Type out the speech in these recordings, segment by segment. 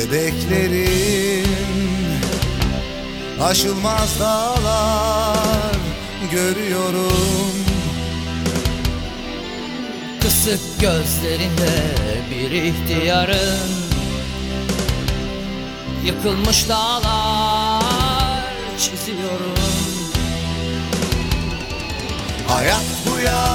bebeklerin, aşılmaz dağlar görüyorum. Kısık gözlerinde bir ihtiyarın, yıkılmış dağlar çiziyorum. Hayat bu ya,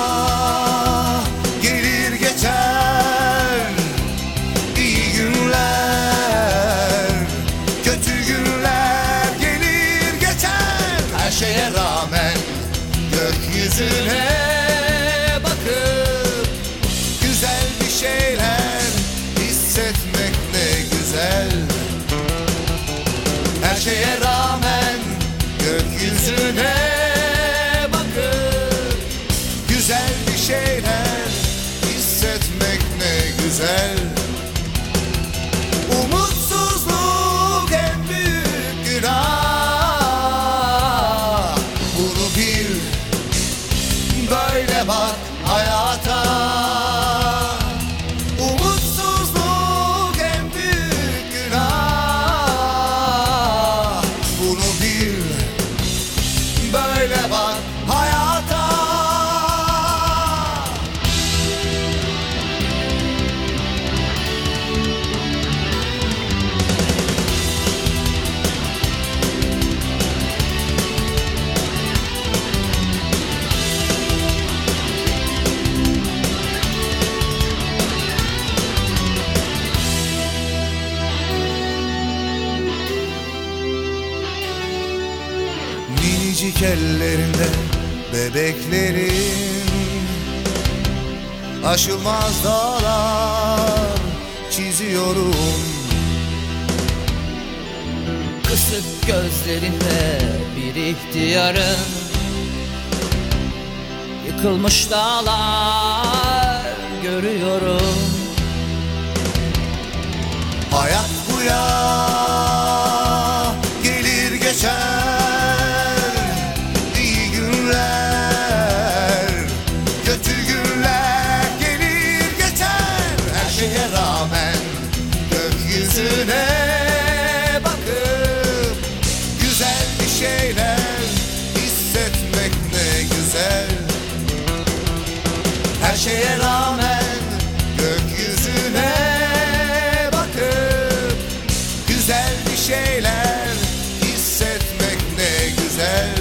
gelir geçer. İyi günler, kötü günler gelir geçer. Her şeye rağmen gökyüzüne bakıp güzel bir şeyler hissetmek ne güzel. Her şeye rağmen gökyüzüne güzel bir şeyler hissetmek ne güzel. Umutsuzluk en büyük günah. Bunu bil, böyle bak hayata. Umutsuzluk en büyük günah. Bunu bil, böyle bak hayata. Minicik ellerinde bebeklerin, aşılmaz dağlar çiziyorum. Kısık gözlerinde bir ihtiyarın, yıkılmış dağlar görüyorum. Hayat bu ya, gelir geçer. İyi günler, kötü günler gelir geçer. Her şeye rağmen gökyüzüne bakıp güzel bir şeyler hissetmek ne güzel. Her şeye rağmen gökyüzüne bakıp güzel bir şeyler hissetmek ne güzel.